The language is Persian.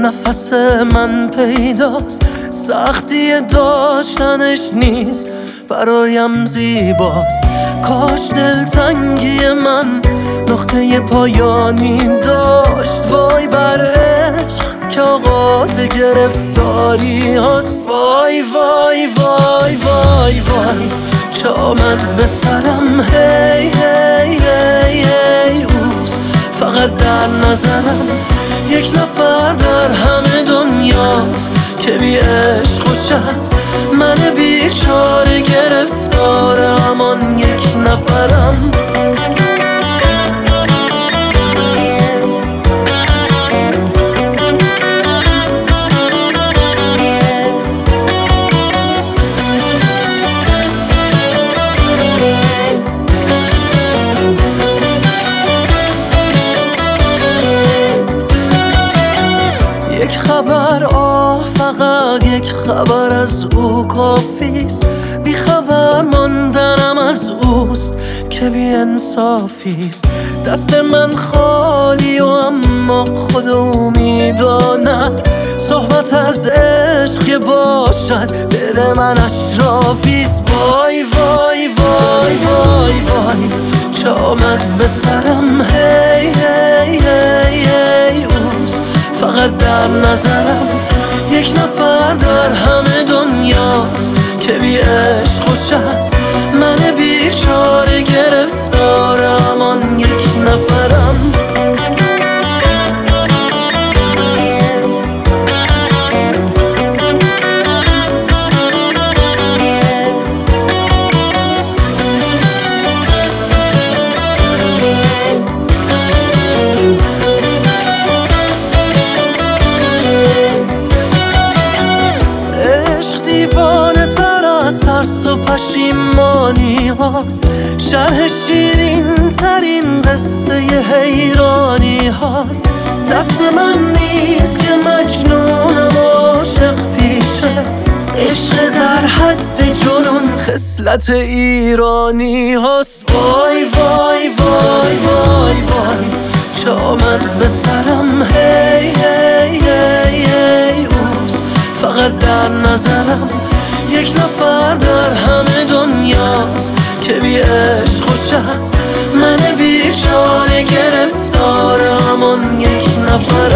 نفس من پیداست، سختی داشتنش نیست برایم زیباست. کاش دلتنگی من نقطه پایانی داشت. وای بر عشق که آغاز گرفتاری هست. وای وای وای وای وای چه آمد به سرم. هی هی هی هی اوست فقط در نظرم. یک نفر در همه دنیاست که بی عشق خوش است. من بیچاره گرفتار همان یک نفرم. یک خبر فقط یک خبر از او کافیست. بی خبر ماندنم از اوست که بی انصافیست. دست من خالی و اما خود او میداند. صحبت از عشق که باشد دل من اشرافیست. وای وای وای وای وای چه آمد به سرم. هی هی هی هی اوست فقط در نظرم. یک نفر در همه دنیاست که بی عشق خوش است. من بیچاره گرفتار همان یک نفرم. دیوانه تر از ترس و پشیمانی هاست. شرح شیرین ترین قصه حیرانی هاست. دست من نیست که مجنونم عاشق پیشه. عشق در حد جنون خصلت ایرانی هاست. وای وای وای وای وای چه آمد به سرم. هی هی هی هی اوست فقط در نظرم. یک نفر در همه دنیاست که بی عشق خوش است. من بیچاره گرفتار همان یک نفر.